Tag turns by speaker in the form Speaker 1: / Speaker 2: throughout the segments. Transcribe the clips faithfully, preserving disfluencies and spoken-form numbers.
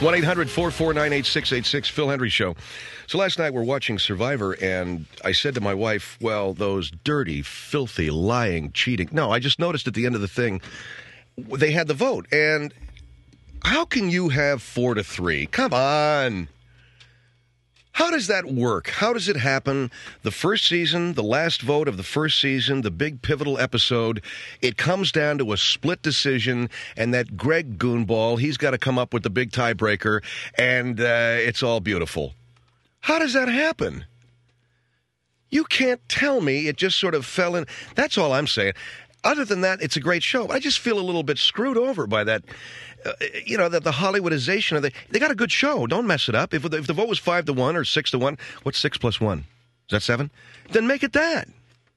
Speaker 1: one eight hundred four four nine eight six eight six, Phil Hendrie Show. So last night we're watching Survivor, and I said to my wife, well, those dirty, filthy, lying, cheating. No, I just noticed at the end of the thing, they had the vote. And how can you have four to three? Come on. How does that work? How does it happen? The first season, the last vote of the first season, the big pivotal episode, it comes down to a split decision, and that Greg Goonball, he's got to come up with the big tiebreaker, and uh, it's all beautiful. How does that happen? You can't tell me it just sort of fell in. That's all I'm saying. Other than that, it's a great show. I just feel a little bit screwed over by that, uh, you know, the, the Hollywoodization of the. They got a good show. Don't mess it up. If the, if the vote was five to one or six to one, what's six plus one? Is that seven? Then make it that.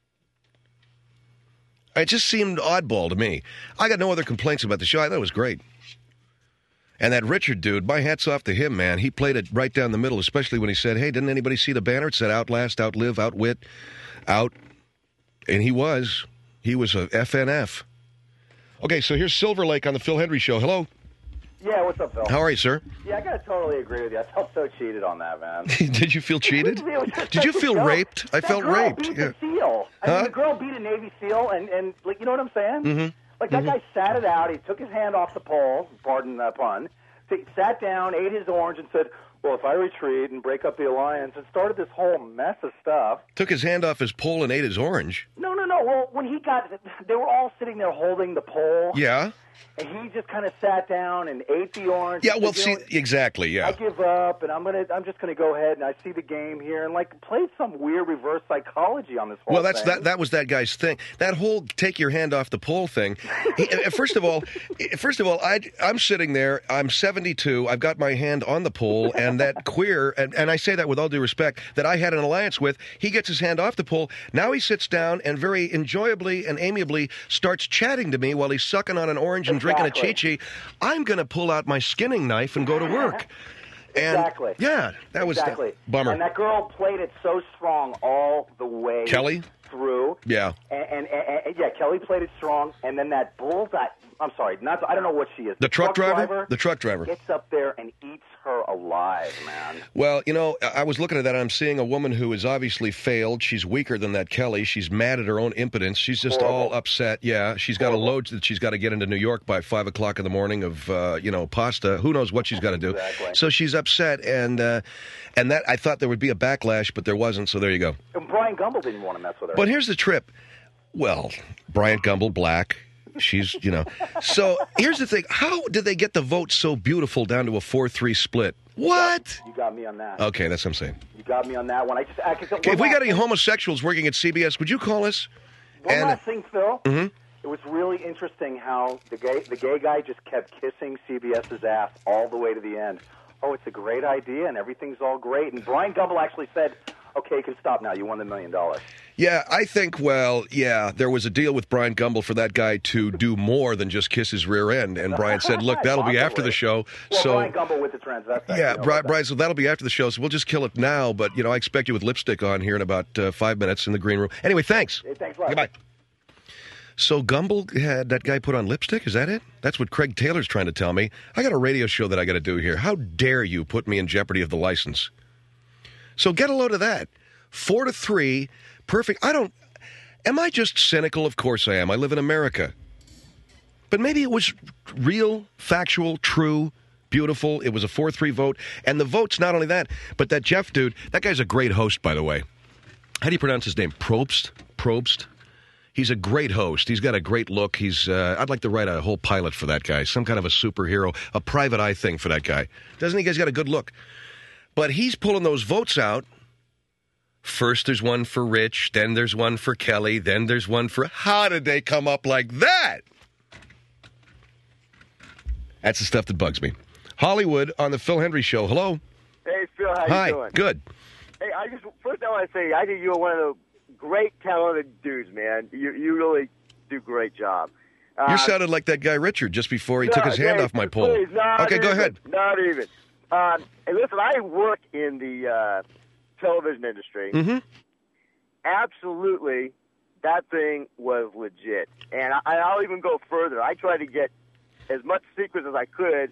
Speaker 1: It just seemed oddball to me. I got no other complaints about the show. I thought it was great. And that Richard dude, my hat's off to him, man. He played it right down the middle, especially when he said, hey, didn't anybody see the banner? It said outlast, outlive, outwit, out. And he was. He was a F N F. Okay, so here's Silver Lake on the Phil Hendrie Show. Hello.
Speaker 2: Yeah, what's up, Phil?
Speaker 1: How are you, sir?
Speaker 2: Yeah, I got to totally agree with you. I felt so cheated on that, man.
Speaker 1: Did you feel cheated? Did you feel raped? I
Speaker 2: that
Speaker 1: felt
Speaker 2: girl
Speaker 1: raped.
Speaker 2: Beat
Speaker 1: Yeah.
Speaker 2: the SEAL. I
Speaker 1: Huh?
Speaker 2: mean, the girl beat a Navy SEAL, and, and like, you know what I'm saying?
Speaker 1: Mm-hmm.
Speaker 2: Like, that
Speaker 1: Mhm.
Speaker 2: guy sat it out. He took his hand off the pole, pardon the pun, t- sat down, ate his orange, and said, well, if I retreat and break up the alliance, and started this whole mess of stuff.
Speaker 1: Took his hand off his pole and ate his orange.
Speaker 2: No, no, no. Well, when he got, they were all sitting there holding the pole.
Speaker 1: Yeah.
Speaker 2: And he just kind of sat down and ate the orange.
Speaker 1: Yeah,
Speaker 2: and
Speaker 1: well,
Speaker 2: said,
Speaker 1: see,
Speaker 2: you know,
Speaker 1: exactly, yeah.
Speaker 2: I give up, and I'm gonna. I'm just gonna go ahead and I see the game here, and like played some weird reverse psychology on this whole
Speaker 1: Well, that's
Speaker 2: thing.
Speaker 1: that. That was that guy's thing. That whole take your hand off the pole thing. He, uh, first of all, first of all, I, I'm sitting there. I'm seventy-two. I've got my hand on the pole, and that queer, and, and I say that with all due respect, that I had an alliance with. He gets his hand off the pole. Now he sits down and very enjoyably and amiably starts chatting to me while he's sucking on an orange and
Speaker 2: Exactly.
Speaker 1: drinking a Chi-Chi. I'm going to pull out my skinning knife and go to work. And,
Speaker 2: Exactly.
Speaker 1: Yeah, that was
Speaker 2: exactly.
Speaker 1: the, bummer.
Speaker 2: And that girl played it so strong all the way
Speaker 1: Kelly?
Speaker 2: through.
Speaker 1: Yeah.
Speaker 2: And, and, and, and yeah, Kelly played it strong, and then that bullseye. I'm sorry, not. I don't know what she is.
Speaker 1: The truck driver? The truck driver.
Speaker 2: gets up there and eats her alive, man.
Speaker 1: Well, you know, I was looking at that. I'm seeing a woman who has obviously failed. She's weaker than that Kelly. She's mad at her own impotence. She's just
Speaker 2: Horrible.
Speaker 1: all upset. Yeah, she's got
Speaker 2: Horrible.
Speaker 1: a load that she's got to get into New York by five o'clock in the morning of, uh, you know, pasta. Who knows what she's got to do.
Speaker 2: Exactly.
Speaker 1: So she's upset, and uh, and that I thought there would be a backlash, but there wasn't. So there you go.
Speaker 2: And Brian Gumble didn't want to mess with her.
Speaker 1: But here's the trip. Well, Bryant Gumbel, black. She's, you know. So here's the thing. How did they get the vote so beautiful down to a four three split? What?
Speaker 2: You got me on that.
Speaker 1: Okay, that's what I'm saying.
Speaker 2: You got me on that one. I just. I could,
Speaker 1: Okay, if we got any homosexuals working at C B S, would you call us?
Speaker 2: One
Speaker 1: And-
Speaker 2: last thing, Phil.
Speaker 1: Mhm.
Speaker 2: It was really interesting how the gay the gay guy just kept kissing CBS's ass all the way to the end. Oh, it's a great idea, and everything's all great. And Brian Gumble actually said, okay, you can stop now. You won the million dollars.
Speaker 1: Yeah, I think, well, yeah, there was a deal with Brian Gumble for that guy to do more than just kiss his rear end. And Brian said, look, that'll be after the show.
Speaker 2: Well,
Speaker 1: so
Speaker 2: Brian Gumble with the transvestite.
Speaker 1: Yeah,
Speaker 2: you know,
Speaker 1: Brian,
Speaker 2: but-
Speaker 1: Brian, so that'll be after the show. So we'll just kill it now. But, you know, I expect you with lipstick on here in about uh, five minutes in the green room. Anyway, thanks.
Speaker 2: Hey, thanks a lot.
Speaker 1: Goodbye. So Gumble had that guy put on lipstick? Is that it? That's what Craig Taylor's trying to tell me. I got a radio show that I got to do here. How dare you put me in jeopardy of the license? So get a load of that. Four to three, perfect. I don't... Am I just cynical? Of course I am. I live in America. But maybe it was real, factual, true, beautiful. It was a four three vote. And the vote's not only that, but that Jeff dude, that guy's a great host, by the way. How do you pronounce his name? Probst? Probst? He's a great host. He's got a great look. He's. Uh, I'd like to write a whole pilot for that guy. Some kind of a superhero, a private eye thing for that guy. Doesn't he? He's got a good look. But he's pulling those votes out. First there's one for Rich, then there's one for Kelly, then there's one for... How did they come up like that? That's the stuff that bugs me. Hollywood on the Phil Hendrie Show. Hello.
Speaker 3: Hey, Phil, how
Speaker 1: Hi.
Speaker 3: you doing?
Speaker 1: Good.
Speaker 3: Hey, I just first I want to say I think you're one of the great talented dudes, man. You you really do a great job. Uh,
Speaker 1: You sounded like that guy Richard just before he
Speaker 3: no,
Speaker 1: took his hand
Speaker 3: hey,
Speaker 1: off my
Speaker 3: please,
Speaker 1: pole.
Speaker 3: not
Speaker 1: Okay, go
Speaker 3: even,
Speaker 1: ahead.
Speaker 3: Not even. Um, and listen, I work in the uh, television industry.
Speaker 1: Mm-hmm.
Speaker 3: Absolutely, that thing was legit. And I, I'll even go further. I tried to get as much secrets as I could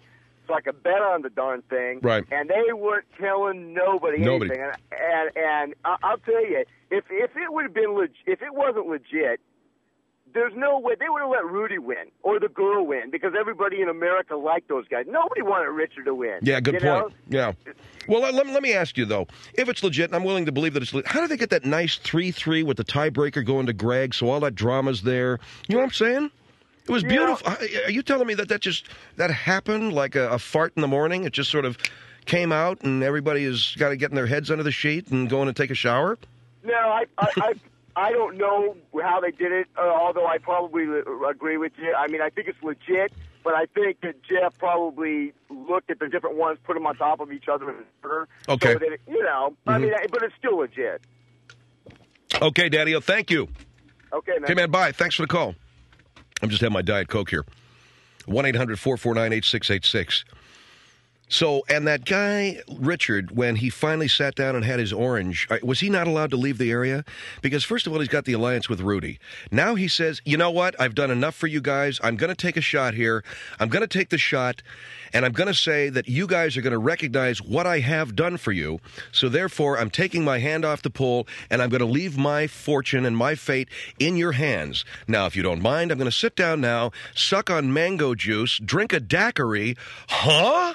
Speaker 3: so I could bet on the darn thing.
Speaker 1: Right.
Speaker 3: And they weren't telling nobody,
Speaker 1: Nobody.
Speaker 3: anything. And and, and I- I'll tell you, if if it would have been leg- if it wasn't legit, there's no way they would have let Rudy win or the girl win because everybody in America liked those guys. Nobody wanted Richard to win.
Speaker 1: Yeah, good
Speaker 3: you
Speaker 1: point.
Speaker 3: know?
Speaker 1: Yeah. Well, let, let me ask you, though. If it's legit, and I'm willing to believe that it's legit, how do they get that nice three three with the tiebreaker going to Greg, so all that drama's there? You know what I'm saying? It was
Speaker 3: Yeah.
Speaker 1: beautiful. Are you telling me that that just that happened like a, a fart in the morning? It just sort of came out and everybody has got to get in their heads under the sheet and go in and take a shower?
Speaker 3: No, I, I, I, I don't know how they did it, uh, although I probably agree with you. I mean, I think it's legit, but I think that Jeff probably looked at the different ones, put them on top of each other in order.
Speaker 1: Okay.
Speaker 3: So that it, you know, mm-hmm. I mean, but it's still legit.
Speaker 1: Okay, Daddy-O, thank you.
Speaker 3: Okay, man.
Speaker 1: Okay, man, bye. Thanks for the call. I'm just having my Diet Coke here. one eight hundred four four nine eight six eight six. So, and that guy, Richard, when he finally sat down and had his orange, was he not allowed to leave the area? Because, first of all, he's got the alliance with Rudy. Now he says, you know what? I've done enough for you guys. I'm going to take a shot here. I'm going to take the shot, and I'm going to say that you guys are going to recognize what I have done for you. So, therefore, I'm taking my hand off the pole, and I'm going to leave my fortune and my fate in your hands. Now, if you don't mind, I'm going to sit down now, suck on mango juice, drink a daiquiri. Huh?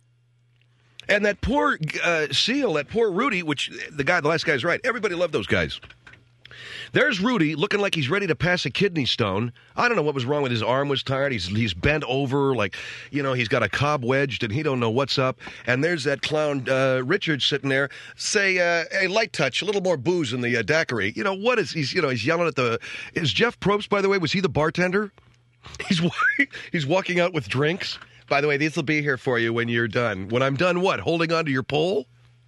Speaker 1: And that poor uh, Seal, that poor Rudy, which the guy, the last guy's right. Everybody loved those guys. There's Rudy looking like he's ready to pass a kidney stone. I don't know what was wrong with his arm was tired. He's he's bent over like, you know, he's got a cob wedged and he don't know what's up. And there's that clown uh, Richard sitting there. Say, uh, hey, light touch, a little more booze in the uh, daiquiri. You know, what is he's, you know, he's yelling at the, is Jeff Probst, by the way, was he the bartender? He's he's walking out with drinks. By the way, these will be here for you when you're done. When I'm done, what? Holding on to your pole?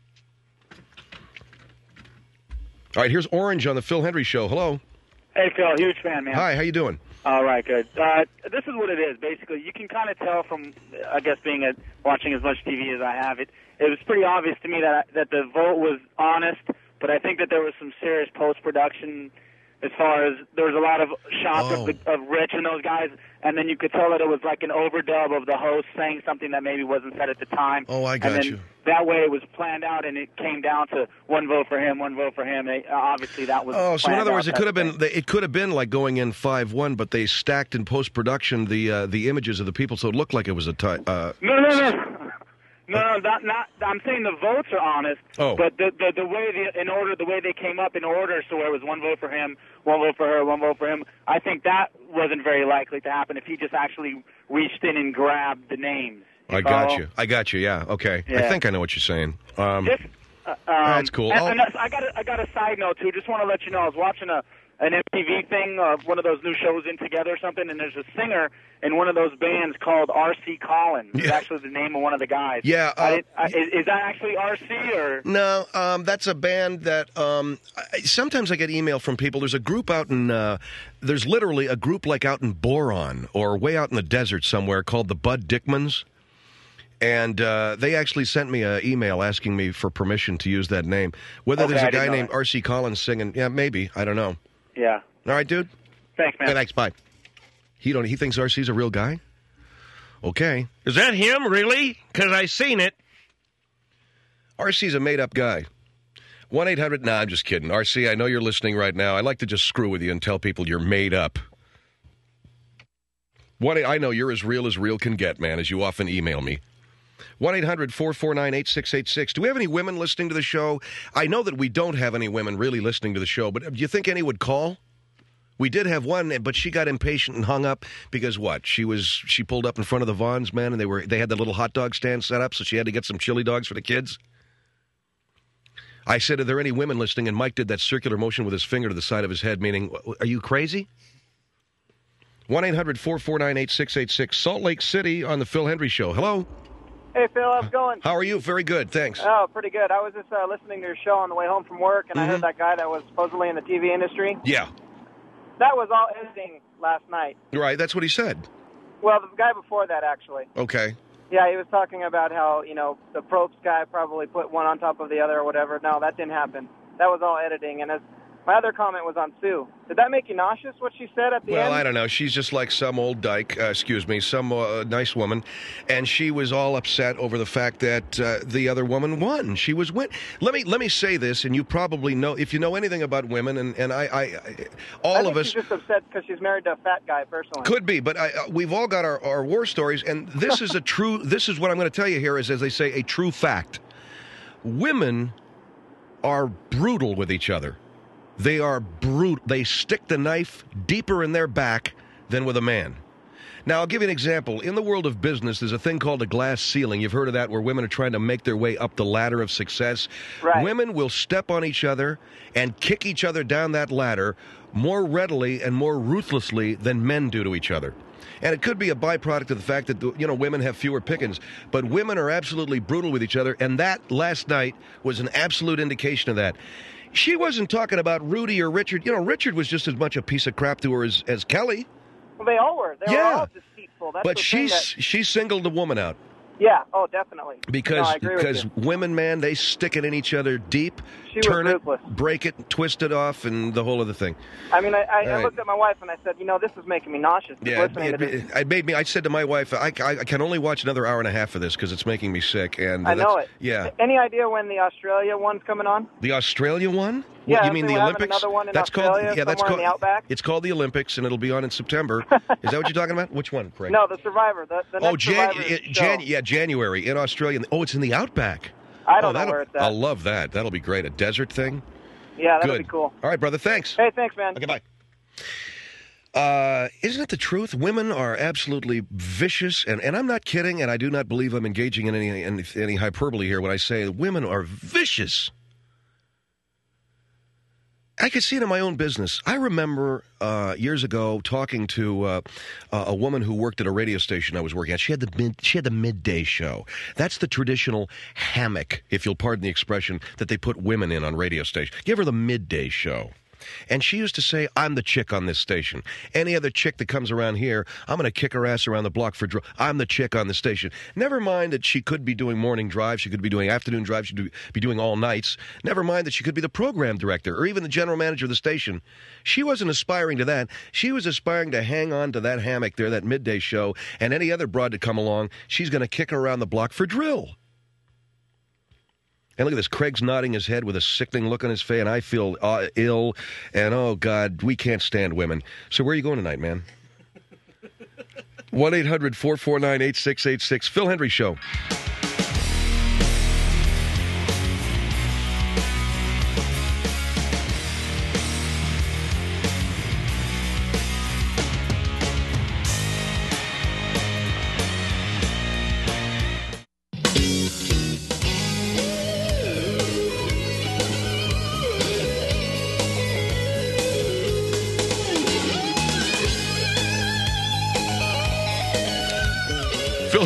Speaker 1: All right, here's Orange on the Phil Hendry Show. Hello.
Speaker 4: Hey, Phil, huge fan, man.
Speaker 1: Hi, how you doing?
Speaker 4: All right, good. Uh, this is what it is, basically. You can kind of tell from, I guess, being at watching as much T V as I have, it it was pretty obvious to me that that the vote was honest, but I think that there was some serious post-production as far as there was a lot of shots
Speaker 1: Oh.
Speaker 4: of, the, of Rich and those guys, and then you could tell that it was like an overdub of the host saying something that maybe wasn't said at the time.
Speaker 1: Oh, I got
Speaker 4: and then
Speaker 1: you.
Speaker 4: That way it was planned out, and it came down to one vote for him, one vote for him. It, uh, obviously, that was
Speaker 1: Oh, so in
Speaker 4: planned
Speaker 1: other words,
Speaker 4: out,
Speaker 1: it could have
Speaker 4: that
Speaker 1: been
Speaker 4: thing.
Speaker 1: it could have been like going in five one, but they stacked in post production the uh, the images of the people, so it looked like it was a tie. Uh,
Speaker 4: No, no, no. No, no, not, not. I'm saying the votes are honest.
Speaker 1: Oh.
Speaker 4: But the the, the way the in order the way they came up in order, so where it was one vote for him, one vote for her, one vote for him. I think that wasn't very likely to happen if he just actually reached in and grabbed the names.
Speaker 1: I got
Speaker 4: follow?
Speaker 1: you. I got you. Yeah. Okay. I
Speaker 4: Yeah.
Speaker 1: think I know what you're saying. Um,
Speaker 4: Just, uh, um,
Speaker 1: That's cool.
Speaker 4: And,
Speaker 1: I'll-
Speaker 4: and that's, I got a, I got a side note too. Just want to let you know, I was watching a an M T V thing, uh, one of those new shows in together or something, and there's a singer in one of those bands called R C Collins. It's
Speaker 1: Yeah.
Speaker 4: actually the name of one of the guys.
Speaker 1: Yeah,
Speaker 4: I
Speaker 1: uh,
Speaker 4: didn't- I, is, is that actually R C or?
Speaker 1: No, um, that's a band that um, I, sometimes I get email from people. There's a group out in, uh, there's literally a group like out in Boron or way out in the desert somewhere called the Bud Dickmans. And uh, they actually sent me an email asking me for permission to use that name. Whether
Speaker 4: Okay,
Speaker 1: there's
Speaker 4: I
Speaker 1: a guy
Speaker 4: didn't know
Speaker 1: named
Speaker 4: that.
Speaker 1: R C Collins singing, yeah, maybe. I don't know.
Speaker 4: Yeah.
Speaker 1: All right, dude?
Speaker 4: Thanks, man.
Speaker 1: Hey, thanks, bye. He don't. He thinks R C's a real guy? Okay.
Speaker 5: Is that him, really? Because I seen it.
Speaker 1: R C's a made-up guy. one eight hundred, nah, I'm just kidding. R C, I know you're listening right now. I like to just screw with you and tell people you're made up. One, I know you're as real as real can get, man, as you often email me. one eight hundred four four nine eight six eight six. Do we have any women listening to the show? I know that we don't have any women really listening to the show, but do you think any would call? We did have one, but she got impatient and hung up because what? She was she pulled up in front of the Vons, man, and they were they had the little hot dog stand set up, so she had to get some chili dogs for the kids. I said, are there any women listening? And Mike did that circular motion with his finger to the side of his head, meaning, are you crazy? one eight hundred four four nine eight six eight six. Salt Lake City on the Phil Hendry Show. Hello.
Speaker 6: Hey, Phil, how's it going?
Speaker 1: How are you? Very good, thanks.
Speaker 6: Oh, pretty good. I was just uh, listening to your show on the way home from work, and I heard that guy that was supposedly in the T V industry.
Speaker 1: Yeah,
Speaker 6: That was all editing last night.
Speaker 1: right, that's what he said.
Speaker 6: Well, the guy before that, actually.
Speaker 1: Okay.
Speaker 6: Yeah, he was talking about how, you know, the Probst guy probably put one on top of the other or whatever. No, that didn't happen. That was all editing. And as My other comment was on Sue. Did that make you nauseous, what she said at the
Speaker 1: Well,
Speaker 6: end?
Speaker 1: I don't know. She's just like some old dyke, uh, excuse me, some uh, nice woman. And she was all upset over the fact that uh, the other woman won. She was win. Let me let me say this, and you probably know, if you know anything about women, and, and I, I, I all
Speaker 6: I think
Speaker 1: of us...
Speaker 6: she's just upset because she's married to a fat guy, personally.
Speaker 1: Could be, but I, uh, we've all got our, our war stories, and this is a true, this is what I'm going to tell you here is, as they say, a true fact. Women are brutal with each other. They are brutal. They stick the knife deeper in their back than with a man. Now, I'll give you an example. In the world of business, there's a thing called a glass ceiling. You've heard of that, where women are trying to make their way up the ladder of success.
Speaker 6: Right.
Speaker 1: Women will step on each other and kick each other down that ladder more readily and more ruthlessly than men do to each other. And it could be a byproduct of the fact that, you know, women have fewer pickings. But women are absolutely brutal with each other, and that last night was an absolute indication of that. She wasn't talking about Rudy or Richard. You know, Richard was just as much a piece of crap to her as, as Kelly.
Speaker 6: Well, they all were. They
Speaker 1: Yeah.
Speaker 6: were all deceitful. That's
Speaker 1: But
Speaker 6: the
Speaker 1: she's
Speaker 6: thing that,
Speaker 1: she singled the woman out.
Speaker 6: yeah, oh, definitely.
Speaker 1: Because
Speaker 6: no, I agree
Speaker 1: because
Speaker 6: with you.
Speaker 1: women, man, they stick it in each other deep,
Speaker 6: She was
Speaker 1: turn it,
Speaker 6: ruthless.
Speaker 1: break it, twist it off, and the whole other thing.
Speaker 6: I mean, I, I,
Speaker 1: All
Speaker 6: I
Speaker 1: right.
Speaker 6: looked at my wife and I said, you know, this is making me nauseous. just
Speaker 1: Yeah,
Speaker 6: listening
Speaker 1: it,
Speaker 6: to this.
Speaker 1: it, it made me. I said to my wife, I, I, I can only watch another hour and a half of this because it's making me sick. And uh,
Speaker 6: I know
Speaker 1: that's-
Speaker 6: it.
Speaker 1: Yeah,
Speaker 6: Any idea when the Australia one's coming on?
Speaker 1: the Australia one.
Speaker 6: Yeah,
Speaker 1: What, you mean
Speaker 6: they
Speaker 1: the
Speaker 6: were having
Speaker 1: Olympics?
Speaker 6: another one in
Speaker 1: that's
Speaker 6: Australia,
Speaker 1: called. Yeah, that's
Speaker 6: somewhere
Speaker 1: called.
Speaker 6: in the Outback?
Speaker 1: It's called the Olympics, and it'll be on in September. Is that what you're talking about? Which one, Craig?
Speaker 6: No, the Survivor. The, the
Speaker 1: Oh,
Speaker 6: next
Speaker 1: Jan-
Speaker 6: Survivor
Speaker 1: it-
Speaker 6: show.
Speaker 1: Jan- yeah, January in Australia. Oh, it's in the Outback.
Speaker 6: I
Speaker 1: oh,
Speaker 6: don't know
Speaker 1: that'll-
Speaker 6: where it's at.
Speaker 1: I'll love that. That'll be great. A desert thing.
Speaker 6: Yeah, that'll
Speaker 1: Good.
Speaker 6: be cool.
Speaker 1: All right, brother. Thanks.
Speaker 6: Hey, thanks, man.
Speaker 1: Okay, bye. Uh, isn't it the truth? Women are absolutely vicious, and, and I'm not kidding, and I do not believe I'm engaging in any, any any hyperbole here when I say women are vicious. I could see it in my own business. I remember uh, years ago talking to uh, uh, a woman who worked at a radio station I was working at. She had the mid, she had the midday show. That's the traditional hammock, if you'll pardon the expression, that they put women in on radio stations. Give her the midday show. And she used to say, I'm the chick on this station. Any other chick that comes around here, I'm going to kick her ass around the block for drill. I'm the chick on the station. Never mind that she could be doing morning drive. She could be doing afternoon drive. She could be doing all nights. Never mind that she could be the program director or even the general manager of the station. She wasn't aspiring to that. She was aspiring to hang on to that hammock there, that midday show, and any other broad to come along, she's going to kick her around the block for drill. And look at this. Craig's nodding his head with a sickening look on his face, and I feel uh, ill. And, oh, God, we can't stand women. So where are you going tonight, man? one eight hundred four four nine eight six eight six. Phil Hendry Show. Phil.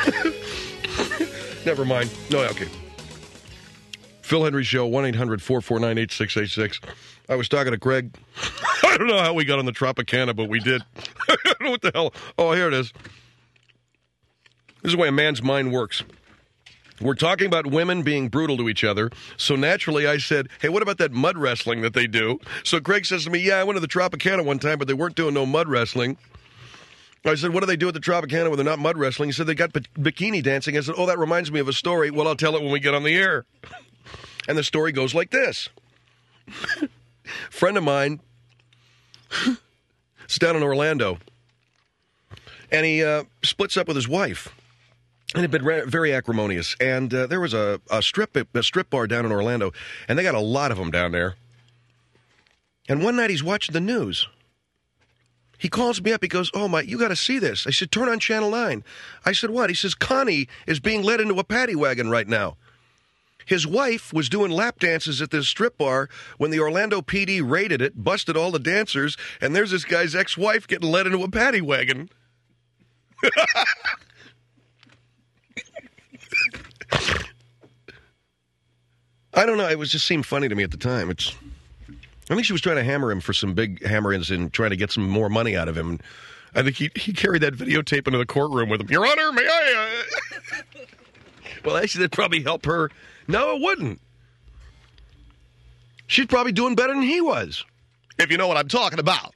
Speaker 1: Never mind. No, okay. Phil Hendry Show, one eight hundred four four nine eight six eight six. I was talking to Craig. I don't know how we got on the Tropicana, but we did. I don't know what the hell. Oh, here it is. This is the way a man's mind works. We're talking about women being brutal to each other. So naturally, I said, hey, what about that mud wrestling that they do? So Craig says to me, yeah, I went to the Tropicana one time, but they weren't doing no mud wrestling. I said, what do they do at the Tropicana when they're not mud wrestling? He said, they got b- bikini dancing. I said, oh, that reminds me of a story. Well, I'll tell it when we get on the air. And the story goes like this. Friend of mine is down in Orlando, and he uh, splits up with his wife. And had been re- very acrimonious. And uh, there was a, a strip a strip bar down in Orlando, and they got a lot of them down there. And one night he's watching the news. He calls me up. He goes, oh, my, you got to see this. I said, turn on Channel nine. I said, what? He says, Connie is being led into a paddy wagon right now. His wife was doing lap dances at this strip bar when the Orlando P D raided it, busted all the dancers, and there's this guy's ex-wife getting led into a paddy wagon. I don't know. It was just seemed funny to me at the time. It's, I think she was trying to hammer him for some big hammer-ins and trying to get some more money out of him. I think he, he carried that videotape into the courtroom with him. Your Honor, may I? Uh... well, actually, that'd probably help her. No, it wouldn't. She's probably doing better than he was, if you know what I'm talking about.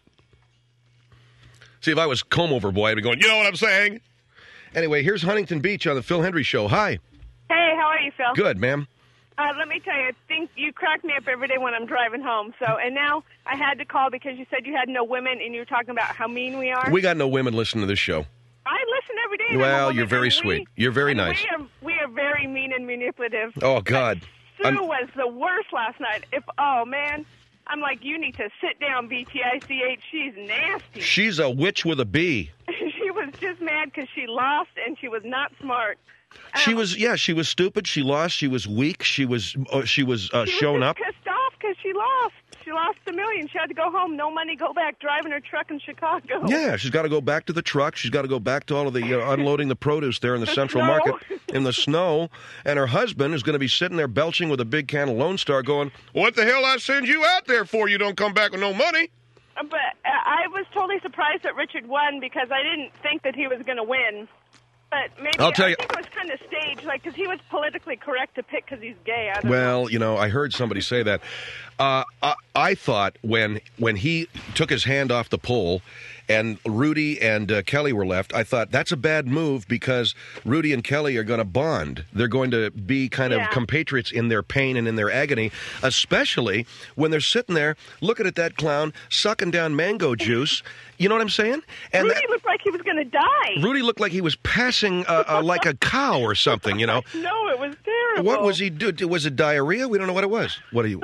Speaker 1: See, if I was comb-over boy, I'd be going, you know what I'm saying? Anyway, here's Huntington Beach on the Phil Hendry Show. Hi.
Speaker 7: Hey, how are you, Phil?
Speaker 1: Good, ma'am.
Speaker 7: Uh, let me tell you, I think you crack me up every day when I'm driving home. So, and now I had to call because you said you had no women, and you were talking about how mean we are.
Speaker 1: We got no women listening to this show.
Speaker 7: I listen every day. And I'm a
Speaker 1: Well,
Speaker 7: woman,
Speaker 1: you're very
Speaker 7: and
Speaker 1: sweet.
Speaker 7: We,
Speaker 1: You're very
Speaker 7: and
Speaker 1: nice.
Speaker 7: We are, we are very mean and manipulative.
Speaker 1: Oh, God.
Speaker 7: Sue
Speaker 1: I'm-
Speaker 7: was the worst last night. If oh man, I'm like, you need to sit down, B T I C H. She's nasty.
Speaker 1: She's a witch with a B.
Speaker 7: She was just mad because she lost and she was not smart.
Speaker 1: She
Speaker 7: Um,
Speaker 1: was, yeah, she was stupid. She lost. She was weak. She was, uh, she was uh,
Speaker 7: She
Speaker 1: shown
Speaker 7: was
Speaker 1: up.
Speaker 7: just pissed off because she lost. She lost a million. She had to go home. No money. Go back driving her truck in Chicago.
Speaker 1: Yeah, she's got to go back to the truck. She's got to go back to all of the uh, unloading the produce there in the,
Speaker 7: The
Speaker 1: Central
Speaker 7: snow.
Speaker 1: Market in the snow. And her husband is going to be sitting there belching with a big can of Lone Star going, what the hell I send you out there for? You don't come back with no money.
Speaker 7: But uh, I was totally surprised that Richard won because I didn't think that he was going to win. But maybe
Speaker 1: I'll tell
Speaker 7: I
Speaker 1: you-
Speaker 7: think it was kind of staged, like because he was politically correct to pick because he's gay. I don't know.
Speaker 1: Well, you know, I heard somebody say that. Uh, I, I thought when when he took his hand off the pole and Rudy and uh, Kelly were left, I thought that's a bad move because Rudy and Kelly are going to bond. They're going to be kind of
Speaker 7: Yeah.
Speaker 1: compatriots in their pain and in their agony, especially when they're sitting there looking at that clown sucking down mango juice. You know what I'm saying? And
Speaker 7: Rudy
Speaker 1: that-
Speaker 7: looked like he was going to die.
Speaker 1: Rudy looked like he was passing uh, uh, like a cow or something, you know.
Speaker 7: No, it was terrible.
Speaker 1: What was he do? Was it diarrhea? We don't know what it was. What are you?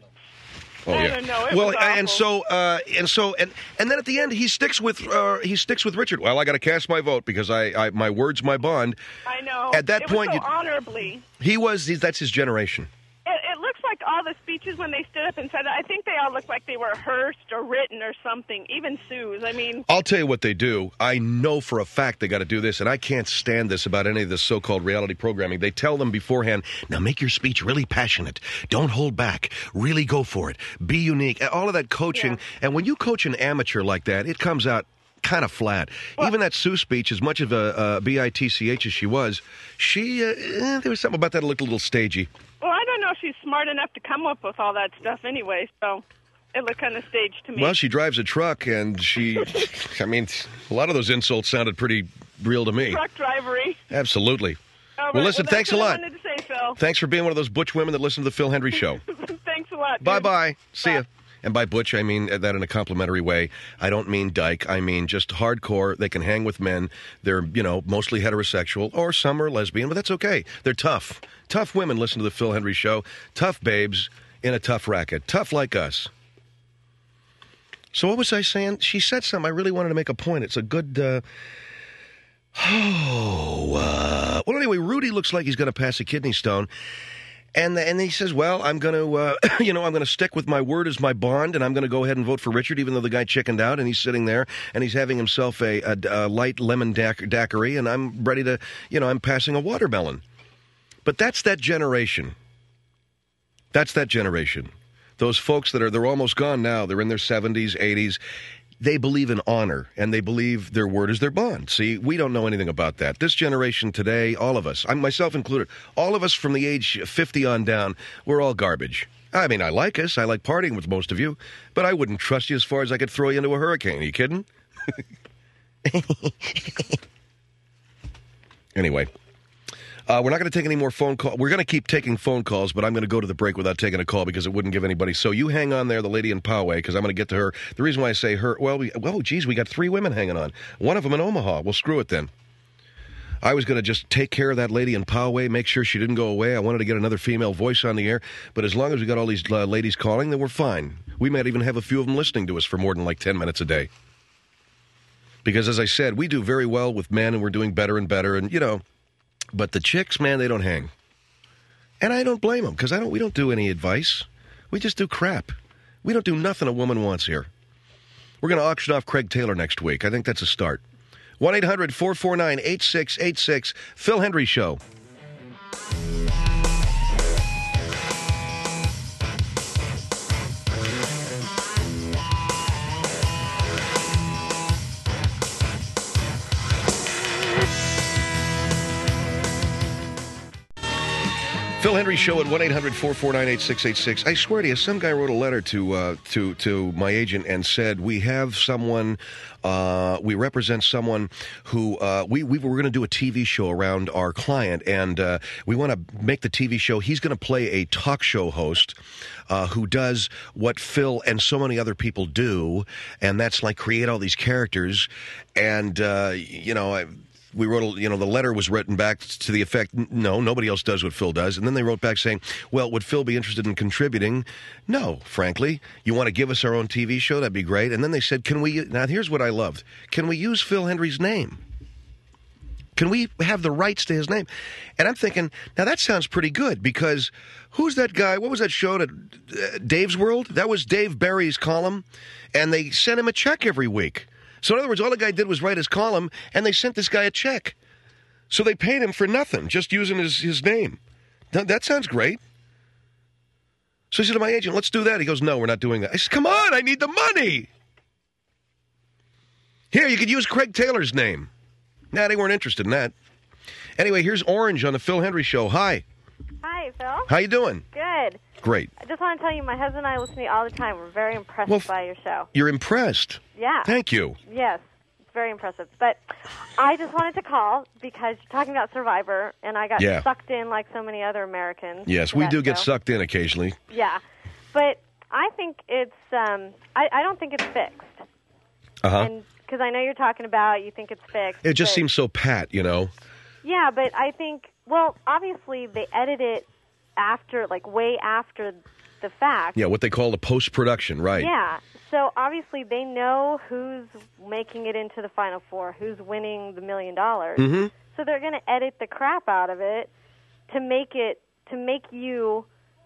Speaker 1: Oh,
Speaker 7: I
Speaker 1: yeah.
Speaker 7: don't know. It
Speaker 1: well,
Speaker 7: was
Speaker 1: and
Speaker 7: awful.
Speaker 1: so, uh, and so, and and then at the end, he sticks with uh, he sticks with Richard. Well, I got to cast my vote because I, I my word's my bond.
Speaker 7: I know.
Speaker 1: At that
Speaker 7: it
Speaker 1: point,
Speaker 7: was so
Speaker 1: you-
Speaker 7: honorably.
Speaker 1: He was. He's, that's his generation.
Speaker 7: It, it looks like all the speeches when they stood up and said it, I think they all looked like they were rehearsed or written or something. Even Sue's. I mean,
Speaker 1: I'll tell you what they do. I know for a fact they got to do this, and I can't stand this about any of this so-called reality programming. They tell them beforehand, now make your speech really passionate. Don't hold back. Really go for it. Be unique. All of that coaching.
Speaker 7: Yeah.
Speaker 1: And when you coach an amateur like that, it comes out kind of flat. Even that Sue speech, as much of a uh, B I T C H as she was, she, uh, eh, there was something about that that looked a little stagey.
Speaker 7: well, I don't know if she's smart enough to come up with all that stuff anyway. So it looked kind of staged to me.
Speaker 1: Well, she drives a truck, and she, I mean, a lot of those insults sounded pretty real to me.
Speaker 7: Truck drivery.
Speaker 1: Absolutely.
Speaker 7: All
Speaker 1: Well,
Speaker 7: right,
Speaker 1: listen,
Speaker 7: that's
Speaker 1: thanks a
Speaker 7: what I
Speaker 1: lot.
Speaker 7: wanted to say, Phil.
Speaker 1: Thanks for being one of those butch women that listen to the Phil Hendry Show.
Speaker 7: Thanks a lot. dude.
Speaker 1: Bye-bye. See
Speaker 7: Bye.
Speaker 1: ya. And by butch, I mean that in a complimentary way. I don't mean dyke. I mean just hardcore. They can hang with men. They're, you know, mostly heterosexual, or some are lesbian, but that's okay. They're tough. Tough women listen to the Phil Hendry Show. Tough babes in a tough racket. Tough like us. So what was I saying? She said something. I really wanted to make a point. It's a good... Uh... Oh, uh... well, anyway, Rudy looks like he's going to pass a kidney stone. And and he says, well, I'm going to, uh, you know, I'm going to stick with my word as my bond, and I'm going to go ahead and vote for Richard, even though the guy chickened out, and he's sitting there, and he's having himself a, a, a light lemon dac- daiquiri, and I'm ready to, you know, I'm passing a watermelon. But that's that generation. That's that generation. Those folks that are, they're almost gone now. They're in their seventies, eighties. They believe in honor, and they believe their word is their bond. See, we don't know anything about that. This generation today, all of us, I myself included, all of us from the age fifty on down, we're all garbage. I mean, I like us. I like partying with most of you, but I wouldn't trust you as far as I could throw you into a hurricane. Are you kidding? Anyway. Uh, we're not going to take any more phone calls. We're going to keep taking phone calls, but I'm going to go to the break without taking a call because it wouldn't give anybody. So you hang on there, the lady in Poway, because I'm going to get to her. The reason why I say her, well, we, oh, geez, we got three women hanging on. One of them in Omaha. Well, screw it then. I was going to just take care of that lady in Poway, make sure she didn't go away. I wanted to get another female voice on the air, but as long as we got all these uh, ladies calling, then we're fine. We might even have a few of them listening to us for more than like ten minutes a day. Because as I said, we do very well with men, and we're doing better and better, and, you know... But the chicks, man, they don't hang. And I don't blame them, because I don't. we don't do any advice. We just do crap. We don't do nothing a woman wants here. We're going to auction off Craig Taylor next week. I think that's a start. one eight hundred four four nine eight six eight six, Phil Hendry Show. Phil Hendry Show at one eight hundred four four nine eight six eight six. I swear to you, some guy wrote a letter to uh, to to my agent and said, we have someone, uh, we represent someone who, uh, we, we were going to do a T V show around our client, and uh, we want to make the T V show. He's going to play a talk show host uh, who does what Phil and so many other people do, and that's like create all these characters. And, uh, you know, I... We wrote, a, you know, the letter was written back to the effect, no, nobody else does what Phil does. And then they wrote back saying, well, would Phil be interested in contributing? No, frankly. You want to give us our own T V show? That'd be great. And then they said, can we, now here's what I loved. Can we use Phil Hendry's name? Can we have the rights to his name? And I'm thinking, now that sounds pretty good, because who's that guy? What was that show, that uh, Dave's World? That was Dave Barry's column, and they sent him a check every week. So in other words, all the guy did was write his column, and they sent this guy a check. So they paid him for nothing, just using his, his name. Now, that sounds great. So I said to my agent, let's do that. He goes, no, we're not doing that. I said, come on, I need the money. Here, you could use Craig Taylor's name. Nah, they weren't interested in that. Anyway, here's Orange on the Phil Hendry Show. Hi.
Speaker 8: Hi, Phil.
Speaker 1: How you doing?
Speaker 8: Good.
Speaker 1: Great.
Speaker 8: I just want to tell you, my husband and I listen to you all the time. We're very impressed
Speaker 1: well,
Speaker 8: by your show.
Speaker 1: You're impressed?
Speaker 8: Yeah.
Speaker 1: Thank you.
Speaker 8: Yes, it's very impressive. But I just wanted to call because you're talking about Survivor, and I got
Speaker 1: yeah.
Speaker 8: sucked in like so many other Americans.
Speaker 1: Yes, we do
Speaker 8: show.
Speaker 1: get sucked in occasionally.
Speaker 8: Yeah. But I think it's, um, I, I don't think it's fixed.
Speaker 1: Uh-huh.
Speaker 8: And because I know you're talking about you think it's fixed.
Speaker 1: It just
Speaker 8: but,
Speaker 1: seems so pat, you know?
Speaker 8: Yeah, but I think, well, obviously they edit it after, like way after the fact.
Speaker 1: Yeah, what they call the post-production, right.
Speaker 8: Yeah, so obviously they know who's making it into the Final Four, who's winning the million dollars.
Speaker 1: Mm-hmm.
Speaker 8: So they're going to edit the crap out of it to make it, to make you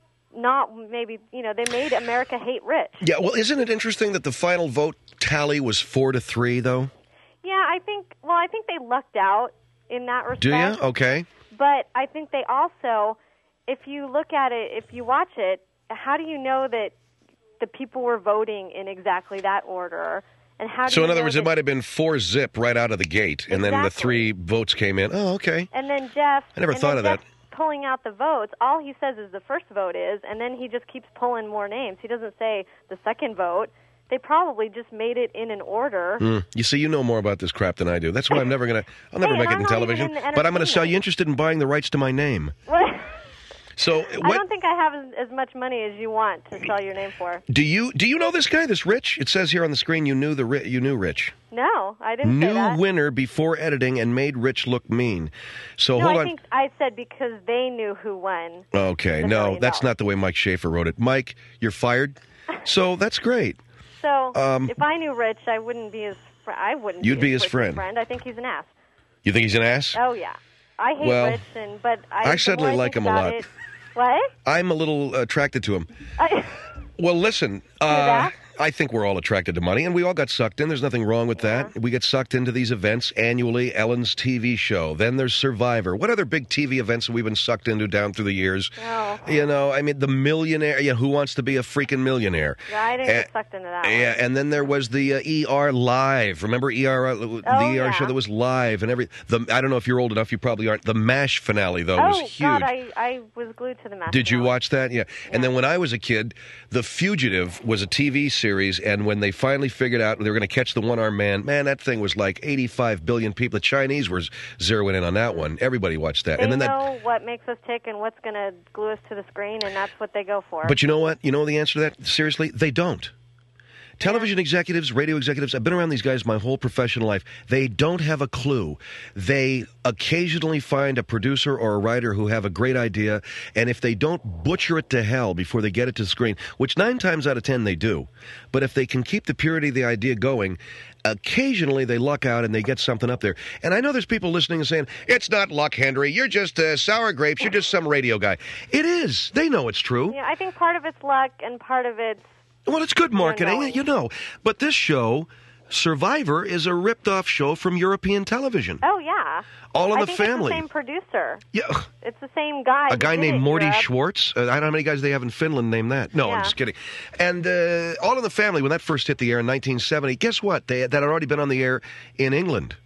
Speaker 8: not maybe, you know, they made America hate Rich.
Speaker 1: Yeah, well, isn't it interesting that the final vote tally was four to three, though?
Speaker 8: Yeah, I think, well, I think they lucked out in that respect.
Speaker 1: Do you? Okay.
Speaker 8: But I think they also, if you look at it, if you watch it, how do you know that the people were voting in exactly that order? And how do
Speaker 1: so,
Speaker 8: you
Speaker 1: in other
Speaker 8: know
Speaker 1: words,
Speaker 8: that...
Speaker 1: it might have been four zip right out of the gate, and
Speaker 8: exactly.
Speaker 1: then the three votes came in. Oh, okay.
Speaker 8: And then Jeff...
Speaker 1: I never
Speaker 8: and
Speaker 1: thought
Speaker 8: then
Speaker 1: of
Speaker 8: Jeff
Speaker 1: that.
Speaker 8: Pulling out the votes, all he says is the first vote is, and then he just keeps pulling more names. He doesn't say the second vote. They probably just made it in an order.
Speaker 1: Mm. You see, you know more about this crap than I do. That's why I'm never going to... I'll never
Speaker 8: hey,
Speaker 1: make it
Speaker 8: I'm
Speaker 1: in
Speaker 8: not
Speaker 1: television.
Speaker 8: even in
Speaker 1: But I'm going to sell you interested in buying the rights to my name.
Speaker 8: What?
Speaker 1: So,
Speaker 8: I
Speaker 1: what,
Speaker 8: don't think I have as, as much money as you want to sell your name for.
Speaker 1: do you do you know this guy, this Rich? It says here on the screen you knew the Ri- you knew Rich.
Speaker 8: No, I didn't
Speaker 1: New
Speaker 8: say that.
Speaker 1: winner before editing and made Rich look mean. So
Speaker 8: no,
Speaker 1: hold
Speaker 8: I
Speaker 1: on.
Speaker 8: think I said because they knew who won.
Speaker 1: Okay,
Speaker 8: the
Speaker 1: no,
Speaker 8: million
Speaker 1: that's
Speaker 8: dollars.
Speaker 1: not the way Mike Schaefer wrote it. Mike, you're fired. So that's great.
Speaker 8: So
Speaker 1: Um,
Speaker 8: if I knew Rich, I wouldn't be his. Fr- I wouldn't.
Speaker 1: You'd be his
Speaker 8: Rich's
Speaker 1: friend.
Speaker 8: friend. I think he's an ass.
Speaker 1: You think he's an ass?
Speaker 8: Oh yeah, I hate
Speaker 1: Well,
Speaker 8: Rich, and but I,
Speaker 1: I
Speaker 8: the
Speaker 1: certainly
Speaker 8: more I
Speaker 1: like
Speaker 8: think
Speaker 1: him a
Speaker 8: about
Speaker 1: lot.
Speaker 8: It, what?
Speaker 1: I'm a little attracted to him.
Speaker 8: I,
Speaker 1: Well, listen, uh,
Speaker 8: that?
Speaker 1: I think we're all attracted to money, and we all got sucked in. There's nothing wrong with that. We get sucked into these events annually. Ellen's T V show. Then there's Survivor. What other big T V events have we been sucked into down through the years?
Speaker 8: No.
Speaker 1: You know, I mean, the millionaire. Yeah, Who Wants to Be a Freaking Millionaire?
Speaker 8: Yeah, I didn't
Speaker 1: Uh,
Speaker 8: get sucked into that.
Speaker 1: Yeah, and then there was the uh, E R Live. Remember E R, uh, the E R
Speaker 8: Oh, yeah.
Speaker 1: show that was live and every. The I don't know if you're old enough. You probably aren't. The MASH finale though
Speaker 8: one.
Speaker 1: was
Speaker 8: Oh
Speaker 1: huge.
Speaker 8: God, I, I was glued to the match.
Speaker 1: Did you
Speaker 8: finale.
Speaker 1: watch that? Yeah. And then when I was a kid, The Fugitive was a T V series, and when they finally figured out they were going to catch the one-armed man, man, that thing was like eighty-five billion people. The Chinese were zeroing in on that one. Everybody watched that.
Speaker 8: They
Speaker 1: and then
Speaker 8: know
Speaker 1: that.
Speaker 8: what makes us tick and what's going to glue us to the screen, and that's what they go for.
Speaker 1: But you know what? You know the answer to that? Seriously, they don't. Television executives, radio executives, I've been around these guys my whole professional life. They don't have a clue. They occasionally find a producer or a writer who have a great idea, and if they don't butcher it to hell before they get it to the screen, which nine times out of ten they do, but if they can keep the purity of the idea going, occasionally they luck out and they get something up there. And I know there's people listening and saying, it's not luck, Henry. You're just uh, sour grapes. You're just some radio guy. It is. They know it's true.
Speaker 8: Yeah, I think part of it's luck and part of it's
Speaker 1: Well, it's good marketing,
Speaker 8: knowing.
Speaker 1: you know. But this show, Survivor, is a ripped-off show from European television.
Speaker 8: oh yeah,
Speaker 1: All in
Speaker 8: I
Speaker 1: the
Speaker 8: think
Speaker 1: Family.
Speaker 8: It's the same producer.
Speaker 1: Yeah,
Speaker 8: It's the same guy.
Speaker 1: a
Speaker 8: who
Speaker 1: guy
Speaker 8: did
Speaker 1: named
Speaker 8: it,
Speaker 1: Morty
Speaker 8: Europe.
Speaker 1: Schwartz. Uh, I don't know how many guys they have in Finland named that. No, I'm
Speaker 8: Yeah.
Speaker 1: just kidding. And uh, All in the Family, when that first hit the air in nineteen seventy, guess what? They, that had already been on the air in England.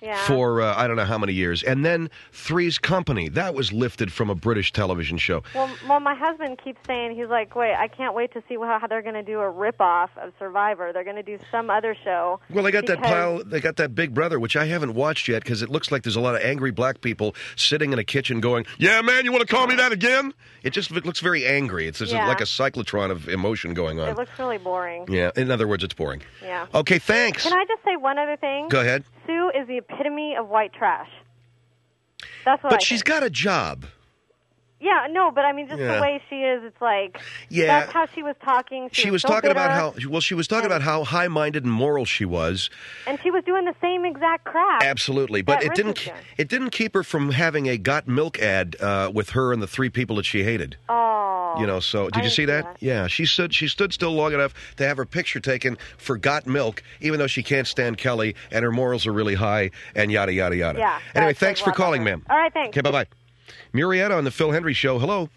Speaker 8: Yeah.
Speaker 1: for uh, I don't know how many years. And then Three's Company. That was lifted from a British television show.
Speaker 8: Well, well, my husband keeps saying, he's like, wait, I can't wait to see how, how they're going to do a rip-off of Survivor. They're going to do some other show.
Speaker 1: Well, they got that
Speaker 8: because-
Speaker 1: pile, they got that Big Brother, which I haven't watched yet because it looks like there's a lot of angry black people sitting in a kitchen going, yeah, man, you want to call me that again? It just it looks very angry. It's just
Speaker 8: Yeah.
Speaker 1: like a cyclotron of emotion going on.
Speaker 8: It looks really boring.
Speaker 1: Yeah, in other words, it's boring.
Speaker 8: Yeah.
Speaker 1: Okay, thanks.
Speaker 8: Can I just say one other thing?
Speaker 1: Go ahead.
Speaker 8: Sue is the epitome of white trash. That's what I
Speaker 1: But she's
Speaker 8: think.
Speaker 1: got a job.
Speaker 8: Yeah, no, but I mean, just
Speaker 1: Yeah.
Speaker 8: the way she is, it's like,
Speaker 1: Yeah.
Speaker 8: that's how she was talking. She,
Speaker 1: She was
Speaker 8: so
Speaker 1: talking about
Speaker 8: bitter,
Speaker 1: how well she was talking about how high-minded and moral she was.
Speaker 8: and she was doing the same exact crap.
Speaker 1: Absolutely, but
Speaker 8: that
Speaker 1: it
Speaker 8: Rich
Speaker 1: didn't
Speaker 8: was doing.
Speaker 1: it didn't keep her from having a Got Milk ad uh, with her and the three people that she hated.
Speaker 8: Oh,
Speaker 1: You know, so did
Speaker 8: I
Speaker 1: you
Speaker 8: didn't
Speaker 1: see
Speaker 8: see
Speaker 1: that?
Speaker 8: that.
Speaker 1: Yeah, she stood she stood still long enough to have her picture taken for Got Milk, even though she can't stand Kelly and her morals are really high and yada yada yada.
Speaker 8: Yeah,
Speaker 1: Anyway,
Speaker 8: that
Speaker 1: thanks
Speaker 8: says
Speaker 1: for
Speaker 8: a lot about
Speaker 1: calling,
Speaker 8: her.
Speaker 1: ma'am.
Speaker 8: All right, thanks.
Speaker 1: Okay, bye bye. Murietta on the Phil Hendry Show. Hello.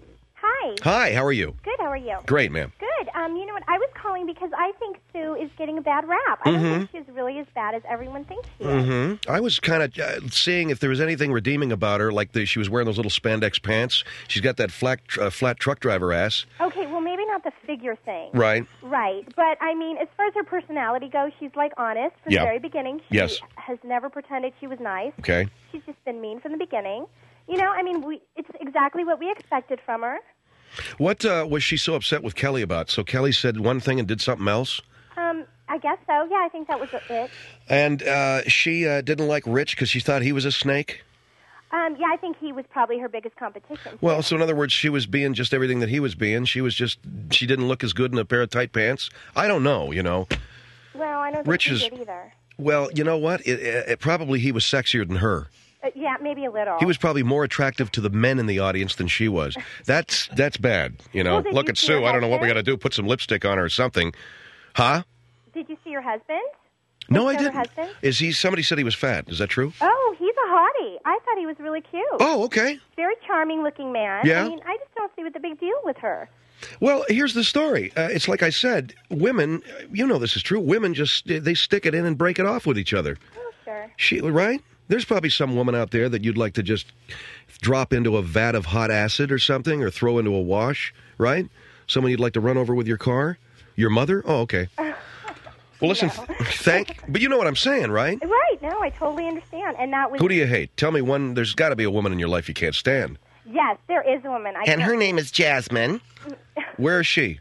Speaker 9: Hi.
Speaker 1: Hi. How are you?
Speaker 9: Good, how are you?
Speaker 1: Great, ma'am.
Speaker 9: Good. Um, you know what? I was calling because I think Sue is getting a bad rap. I don't
Speaker 1: Mm-hmm.
Speaker 9: think she's really as bad as everyone thinks she is.
Speaker 1: Mm-hmm. I was kind of uh, seeing if there was anything redeeming about her, like the, she was wearing those little spandex pants. She's got that flat uh, flat truck driver ass.
Speaker 9: Okay, well, maybe not the figure thing.
Speaker 1: Right.
Speaker 9: Right. But, I mean, as far as her personality goes, she's, like, honest from
Speaker 1: Yeah.
Speaker 9: the very beginning. She
Speaker 1: Yes.
Speaker 9: has never pretended she was nice.
Speaker 1: Okay.
Speaker 9: She's just been mean from the beginning. You know, I mean, we, it's exactly what we expected from her.
Speaker 1: What uh, was she so upset with Kelly about? So Kelly said one thing and did something else?
Speaker 9: Um, I guess so. Yeah, I think that was it.
Speaker 1: And uh, she uh, didn't like Rich because she thought he was a snake?
Speaker 9: Um, yeah, I think he was probably her biggest competition.
Speaker 1: Well, so in other words, she was being just everything that he was being. She was just, she didn't look as good in a pair of tight pants. I don't know, you know.
Speaker 9: Well, I don't think
Speaker 1: Rich
Speaker 9: she
Speaker 1: is-
Speaker 9: did either.
Speaker 1: Well, you know what? It, it, it probably he was sexier than her.
Speaker 9: Uh, yeah, maybe a little.
Speaker 1: He was probably more attractive to the men in the audience than she was. That's that's bad, you know.
Speaker 9: Well, did
Speaker 1: Look
Speaker 9: you
Speaker 1: at
Speaker 9: see
Speaker 1: Sue.
Speaker 9: her
Speaker 1: I don't know what we got
Speaker 9: husband?
Speaker 1: to do. Put some lipstick on her or something. Huh?
Speaker 9: Did you see your husband?
Speaker 1: No, I
Speaker 9: Picture of
Speaker 1: didn't.
Speaker 9: her husband?
Speaker 1: Is he? Somebody said he was fat. Is that true?
Speaker 9: Oh, he's a hottie. I thought he was really cute.
Speaker 1: Oh, okay.
Speaker 9: Very charming looking man.
Speaker 1: Yeah?
Speaker 9: I mean, I just don't see what the big deal with her.
Speaker 1: Well, here's the story. Uh, it's like I said, women, you know this is true, women just, they stick it in and break it off with each other.
Speaker 9: Oh, sure.
Speaker 1: She, right? There's probably some woman out there that you'd like to just drop into a vat of hot acid or something or throw into a wash, right? Someone you'd like to run over with your car? Your mother? Oh, okay. Well, listen, thank, but you know what I'm saying, right?
Speaker 9: Right. No, I totally understand. And that was...
Speaker 1: Who do you hate? Tell me one, there's got to be a woman in your life you can't stand.
Speaker 9: Yes, there is a woman. I
Speaker 5: And her
Speaker 9: can't-
Speaker 5: name is Jasmine.
Speaker 1: Where is she?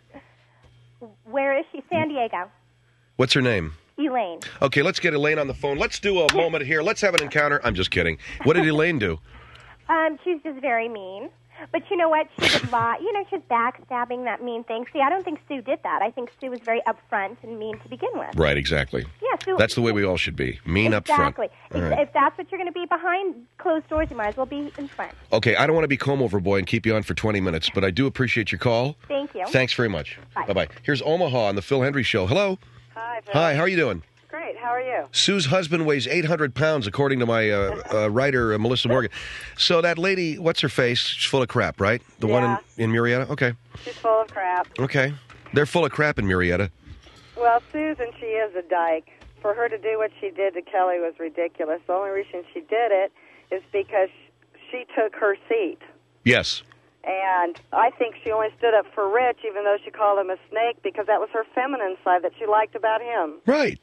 Speaker 9: Where is she? San Diego.
Speaker 1: What's her name?
Speaker 9: Elaine.
Speaker 1: Okay, let's get Elaine on the phone. Let's do a moment here. Let's have an encounter. I'm just kidding. What did Elaine do?
Speaker 9: Um, she's just very mean. But you know what? She would lie. You know, she's backstabbing, that mean thing. See, I don't think Sue did that. I think Sue was very upfront and mean to begin with.
Speaker 1: Right, exactly.
Speaker 9: Yeah, Sue.
Speaker 1: That's the way we all should be. Mean up front.
Speaker 9: Exactly.
Speaker 1: All
Speaker 9: If,
Speaker 1: right.
Speaker 9: if that's what you're going to be behind closed doors, you might as well be in front.
Speaker 1: Okay, I don't want to be comb-over boy and keep you on for twenty minutes, but I do appreciate your call.
Speaker 9: Thank you.
Speaker 1: Thanks very much.
Speaker 9: Bye.
Speaker 1: Bye-bye. Here's Omaha on the Phil Hendry Show. Hello.
Speaker 10: Hi, Phil.
Speaker 1: Hi, how are you doing?
Speaker 10: Great. How are you?
Speaker 1: Sue's husband weighs eight hundred pounds, according to my uh, uh, writer, uh, Melissa Morgan. So that lady, what's her face? She's full of crap, right? The one
Speaker 10: Yeah.
Speaker 1: in, in Murrieta? Okay.
Speaker 10: She's full of crap.
Speaker 1: Okay. They're full of crap in Murrieta.
Speaker 10: Well, Susan, she is a dyke. For her to do what she did to Kelly was ridiculous. The only reason she did it is because she took her seat.
Speaker 1: Yes.
Speaker 10: And I think she only stood up for Rich, even though she called him a snake, because that was her feminine side that she liked about him.
Speaker 1: Right.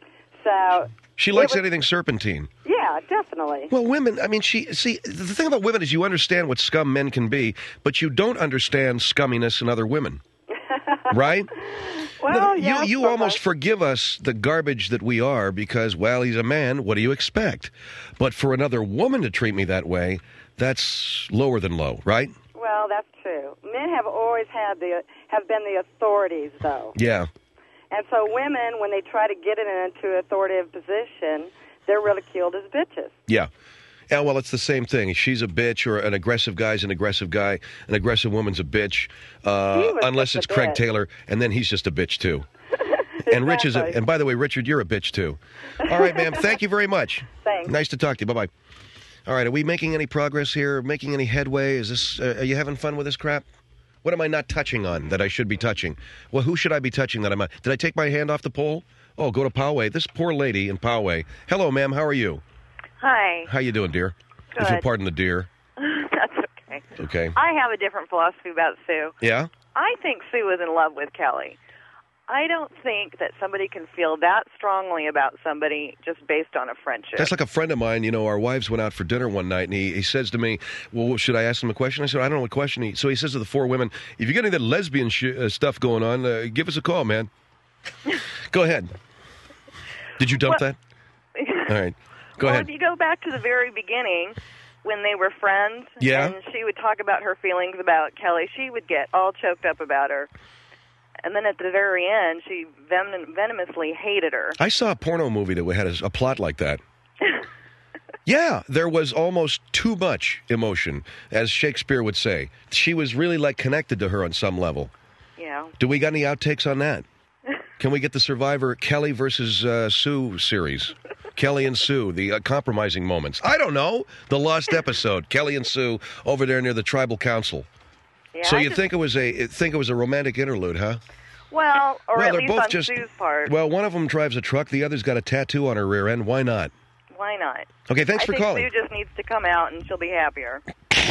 Speaker 10: So,
Speaker 1: She
Speaker 10: it
Speaker 1: likes
Speaker 10: was-
Speaker 1: anything serpentine.
Speaker 10: yeah, definitely.
Speaker 1: Well, women, I mean, she, see, the thing about women is you understand what scum men can be, but you don't understand scumminess in other women. Right?
Speaker 10: Well,
Speaker 1: you,
Speaker 10: yeah,
Speaker 1: you
Speaker 10: so
Speaker 1: almost
Speaker 10: much.
Speaker 1: forgive us the garbage that we are because, well, he's a man. What do you expect? But for another woman to treat me that way, that's lower than low, right?
Speaker 10: Well, that's true. Men have always had the have been the authorities, though.
Speaker 1: Yeah.
Speaker 10: And so women, when they try to get it into an authoritative position, they're ridiculed as bitches.
Speaker 1: Yeah. Yeah, well, it's the same thing. She's a bitch, or an aggressive guy's an aggressive guy. An aggressive woman's a bitch, uh,
Speaker 10: He was
Speaker 1: unless
Speaker 10: just
Speaker 1: it's
Speaker 10: a
Speaker 1: Craig
Speaker 10: bitch.
Speaker 1: Taylor, and then he's just a bitch too. And Rich is a,
Speaker 10: Exactly.
Speaker 1: and by the way, Richard, you're a bitch too. All right, ma'am. Thank you very much.
Speaker 10: Thanks.
Speaker 1: Nice to talk to you. Bye bye. All right, are we making any progress here? Making any headway? Is this? Uh, are you having fun with this crap? What am I not touching on that I should be touching? Well, who should I be touching that I'm not? Did I take my hand off the pole? Oh, go to Poway. This poor lady in Poway. Hello, ma'am. How are you?
Speaker 11: Hi.
Speaker 1: How you doing, dear? If you'll
Speaker 11: Good.
Speaker 1: pardon the dear.
Speaker 11: That's okay.
Speaker 1: Okay.
Speaker 11: I have a different philosophy about Sue.
Speaker 1: Yeah?
Speaker 11: I think Sue is in love with Kelly. I don't think that somebody can feel that strongly about somebody just based on a friendship.
Speaker 1: That's like a friend of mine. You know, our wives went out for dinner one night, and he, he says to me, well, should I ask him a question? I said, I don't know what question. He, so he says to the four women, if you get any of that lesbian sh- uh, stuff going on, uh, give us a call, man. Go ahead. Did you dump
Speaker 11: Well-
Speaker 1: that? All right. Go
Speaker 11: well,
Speaker 1: ahead.
Speaker 11: if you go back to the very beginning, when they were friends,
Speaker 1: Yeah.
Speaker 11: and she would talk about her feelings about Kelly, she would get all choked up about her. And then at the very end, she venom- venomously hated her.
Speaker 1: I saw a porno movie that had a, a plot like that. Yeah, there was almost too much emotion, as Shakespeare would say. She was really like connected to her on some level.
Speaker 11: Yeah.
Speaker 1: Do we got any outtakes on that? Can we get the Survivor Kelly versus uh, Sue series? Kelly and Sue, the uh, compromising moments. I don't know. The lost episode, Kelly and Sue over there near the tribal council.
Speaker 11: Yeah,
Speaker 1: so
Speaker 11: I
Speaker 1: you
Speaker 11: just-
Speaker 1: think it was a think it was a romantic interlude, huh?
Speaker 11: Well, or
Speaker 1: well,
Speaker 11: at
Speaker 1: they're
Speaker 11: least
Speaker 1: both
Speaker 11: on
Speaker 1: just
Speaker 11: Sue's part.
Speaker 1: well, one of them drives a truck, the other's got a tattoo on her rear end. Why not?
Speaker 11: Why not?
Speaker 1: Okay, thanks
Speaker 11: I
Speaker 1: for
Speaker 11: think
Speaker 1: calling.
Speaker 11: Sue just needs to come out and she'll be happier.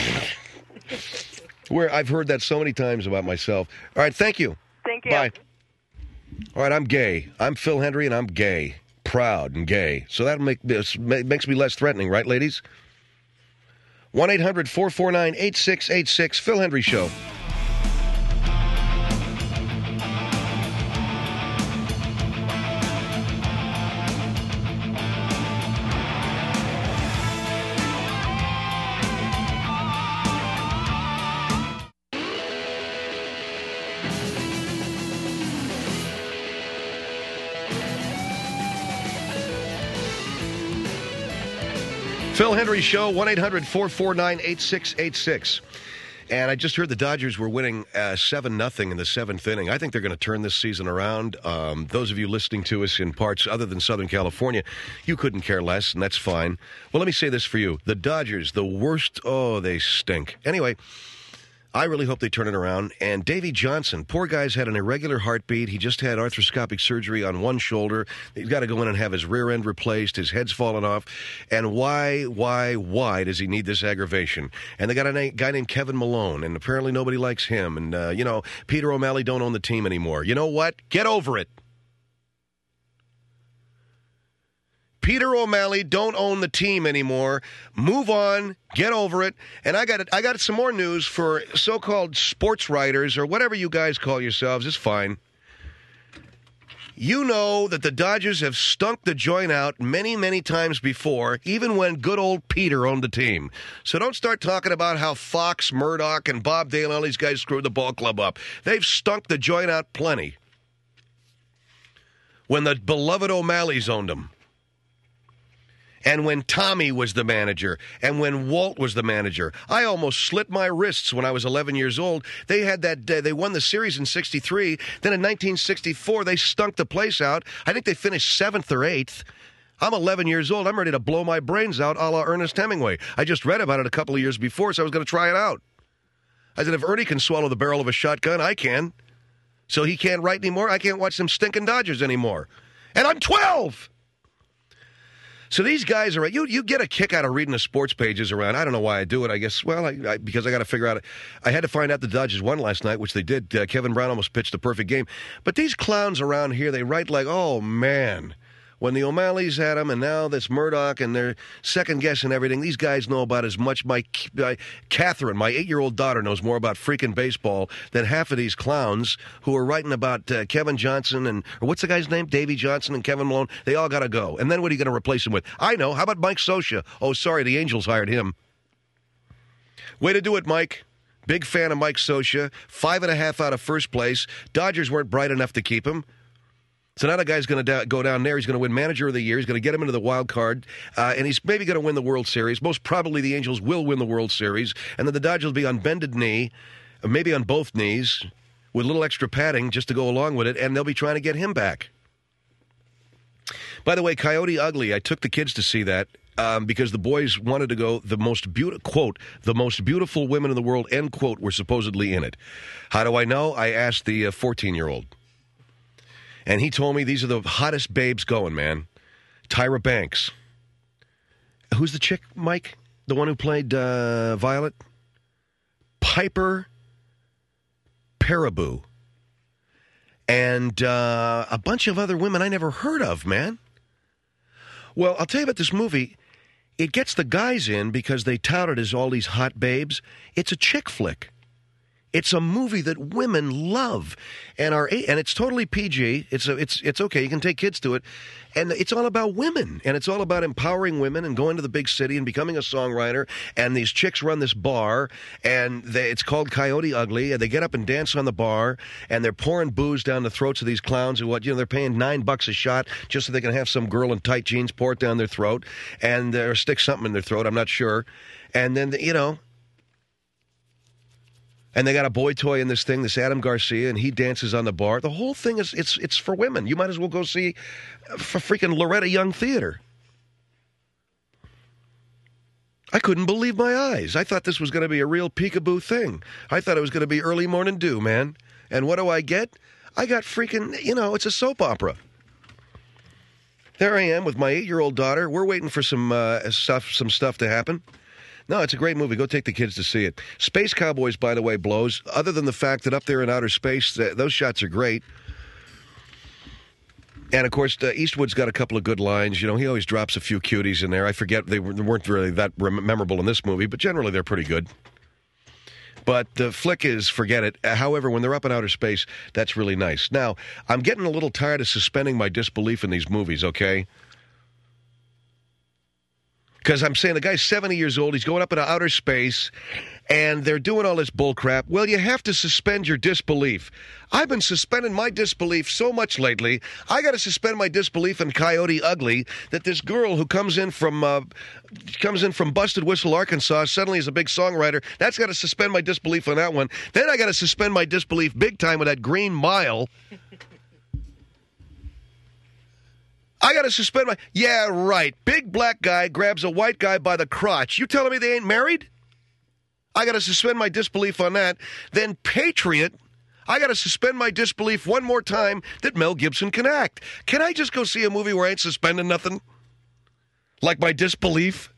Speaker 1: Where I've heard that so many times about myself. All right, thank you.
Speaker 11: Thank you.
Speaker 1: Bye. All right, I'm gay. I'm Phil Hendry, and I'm gay, proud and gay. So that make this makes me less threatening, right, ladies? one eight hundred four four nine eight six eight six, Phil Hendry Show. Phil Hendry Show, one eight hundred four four nine eight six eight six. And I just heard the Dodgers were winning uh, seven nothing in the seventh inning. I think they're going to turn this season around. Um, those of you listening to us in parts other than Southern California, you couldn't care less, and that's fine. Well, let me say this for you. The Dodgers, the worst, oh, they stink. Anyway, I really hope they turn it around. And Davey Johnson, poor guy's had an irregular heartbeat. He just had arthroscopic surgery on one shoulder. He's got to go in and have his rear end replaced. His head's fallen off. And why, why, why does he need this aggravation? And they got a na- guy named Kevin Malone, and apparently nobody likes him. And, uh, you know, Peter O'Malley don't own the team anymore. You know what? Get over it. Peter O'Malley don't own the team anymore. Move on, get over it. And I got it. I got some more news for so-called sports writers or whatever you guys call yourselves. It's fine. You know that the Dodgers have stunk the joint out many, many times before, even when good old Peter owned the team. So don't start talking about how Fox, Murdoch, and Bob Dale and all these guys screwed the ball club up. They've stunk the joint out plenty. When the beloved O'Malleys owned them. And when Tommy was the manager, and when Walt was the manager. I almost slit my wrists when I was eleven years old. They had that, uh, they won the series in sixty-three. Then in nineteen sixty-four, they stunk the place out. I think they finished seventh or eighth. I'm eleven years old. I'm ready to blow my brains out a la Ernest Hemingway. I just read about it a couple of years before, so I was going to try it out. I said, if Ernie can swallow the barrel of a shotgun, I can. So he can't write anymore. I can't watch them stinking Dodgers anymore. And I'm twelve! So these guys are, you you get a kick out of reading the sports pages around. I don't know why I do it. I guess, well, I, I, because I got to figure out. I had to find out the Dodgers won last night, which they did. Uh, Kevin Brown almost pitched a perfect game. But these clowns around here, they write like, oh, man. When the O'Malleys had them, and now this Murdoch, and they're second-guessing everything. These guys know about as much. My, my Catherine, my eight-year-old daughter, knows more about freaking baseball than half of these clowns who are writing about uh, Kevin Johnson and, or what's the guy's name? Davey Johnson and Kevin Malone. They all got to go. And then what are you going to replace him with? I know. How about Mike Scioscia? Oh, sorry, the Angels hired him. Way to do it, Mike. Big fan of Mike Scioscia. Five and a half out of first place. Dodgers weren't bright enough to keep him. So now the guy's going to da- go down there. He's going to win Manager of the Year. He's going to get him into the wild card. Uh, and he's maybe going to win the World Series. Most probably the Angels will win the World Series. And then the Dodgers will be on bended knee, maybe on both knees, with a little extra padding just to go along with it. And they'll be trying to get him back. By the way, Coyote Ugly, I took the kids to see that. Um, because the boys wanted to go, the most beautiful, quote, the most beautiful women in the world, end quote, were supposedly in it. How do I know? I asked the uh, fourteen-year-old. And he told me these are the hottest babes going, man. Tyra Banks. who's the chick, Mike? The one who played uh, Violet? Piper Perabo. And uh, a bunch of other women I never heard of, man. Well, I'll tell you about this movie. It gets the guys in because they tout it as all these hot babes. It's a chick flick. It's a movie that women love, and are and it's totally P G. It's a, it's it's okay. You can take kids to it, and it's all about women, and it's all about empowering women and going to the big city and becoming a songwriter. And these chicks run this bar, and they, it's called Coyote Ugly, and they get up and dance on the bar, and they're pouring booze down the throats of these clowns who, what you know, they're paying nine bucks a shot just so they can have some girl in tight jeans pour it down their throat, and or stick something in their throat. I'm not sure, and then you know. And they got a boy toy in this thing, this Adam Garcia, and he dances on the bar. The whole thing is, it's it's for women. You might as well go see for freaking Loretta Young Theater. I couldn't believe my eyes. I thought this was going to be a real peekaboo thing. I thought it was going to be early morning dew, man. And what do I get? I got freaking, you know, it's a soap opera. There I am with my eight-year-old daughter. We're waiting for some uh, stuff, some stuff to happen. No, it's a great movie. Go take the kids to see it. Space Cowboys, by the way, blows. Other than the fact that up there in outer space, th- those shots are great. And, of course, uh, Eastwood's got a couple of good lines. You know, he always drops a few cuties in there. I forget, they weren't really that rem- memorable in this movie, but generally they're pretty good. But the flick is, forget it. However, when they're up in outer space, that's really nice. Now, I'm getting a little tired of suspending my disbelief in these movies, okay? Because I'm saying the guy's seventy years old, he's going up into outer space, and they're doing all this bullcrap. Well, you have to suspend your disbelief. I've been suspending my disbelief so much lately, I got to suspend my disbelief in Coyote Ugly, that this girl who comes in from uh, comes in from Busted Whistle, Arkansas, suddenly is a big songwriter. That's got to suspend my disbelief on that one. Then I got to suspend my disbelief big time with that Green Mile. I got to suspend my... Yeah, right. Big black guy grabs a white guy by the crotch. You telling me they ain't married? I got to suspend my disbelief on that. Then Patriot, I got to suspend my disbelief one more time that Mel Gibson can act. Can I just go see a movie where I ain't suspending nothing? Like my disbelief?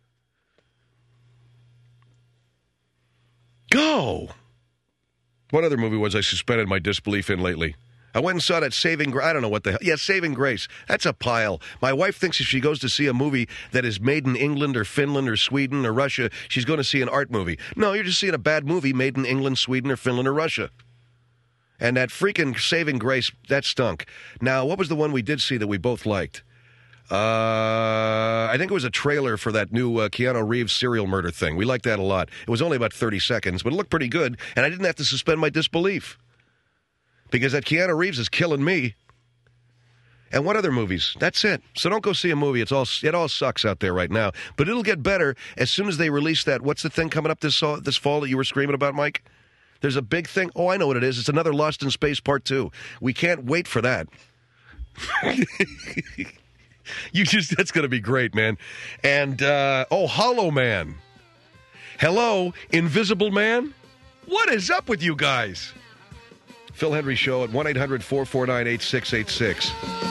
Speaker 1: Go! What other movie was I suspended my disbelief in lately? I went and saw that Saving Grace. I don't know what the hell. Yeah, Saving Grace. That's a pile. My wife thinks if she goes to see a movie that is made in England or Finland or Sweden or Russia, she's going to see an art movie. No, you're just seeing a bad movie made in England, Sweden, or Finland or Russia. And that freaking Saving Grace, that stunk. Now, what was the one we did see that we both liked? Uh, I think it was a trailer for that new uh, Keanu Reeves serial murder thing. We liked that a lot. It was only about thirty seconds, but it looked pretty good, and I didn't have to suspend my disbelief. Because that Keanu Reeves is killing me. And what other movies? That's it. So don't go see a movie. It's all it all sucks out there right now. But it'll get better as soon as they release that. What's the thing coming up this this fall that you were screaming about, Mike? There's a big thing. Oh, I know what it is. It's another Lost in Space Part two. We can't wait for that. you just that's going to be great, man. And uh, oh, Hollow Man. Hello, Invisible Man. What is up with you guys? Phil Hendrie Show at one eight hundred four four nine eight six eight six.